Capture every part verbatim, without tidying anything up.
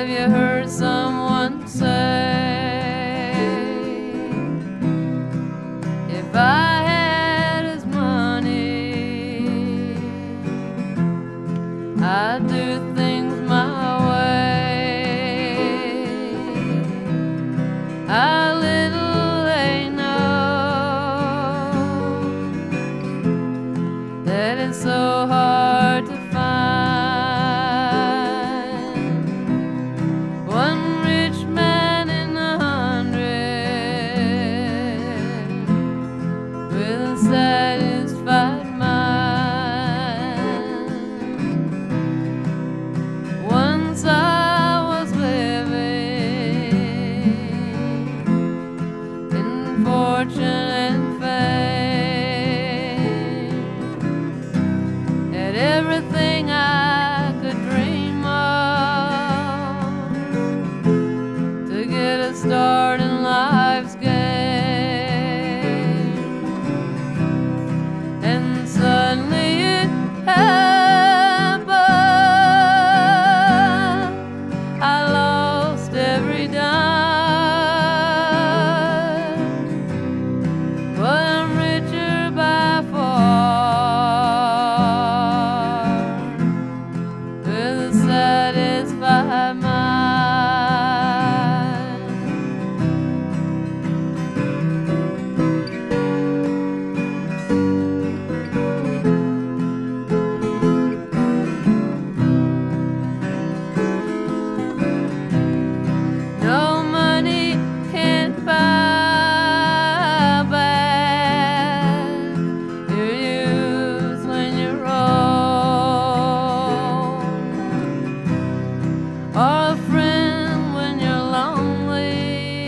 Have you heard someone say, if I had his money, I'd do things my way? How little they know that it's so hard to find one rich man in a hundred with a satisfied mind. Once I was living in fortune and fame, had everything I could dream of to get a start in life's game. And suddenly it happened, I lost every dime, but I'm richer by far with a satisfied mind. No money can't buy back your youth when you're old, or a friend when you're lonely,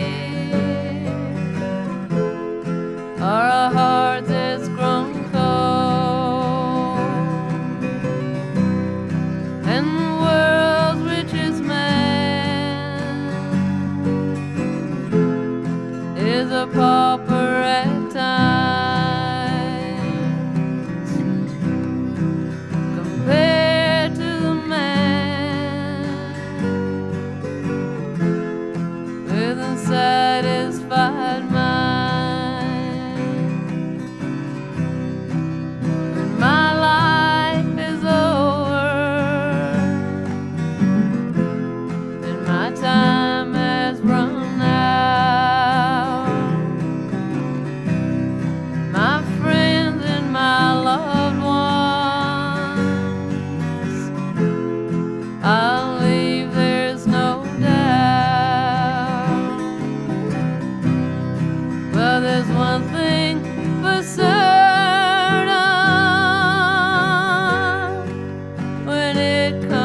or a heart that's grown cold. And the world's richest man is a pauper at times compared to the man with a satisfied mind. When my life is over and my time has run out, my friends and my loved ones I'll leave, there's no doubt. Well, there's one thing for certain, when it comes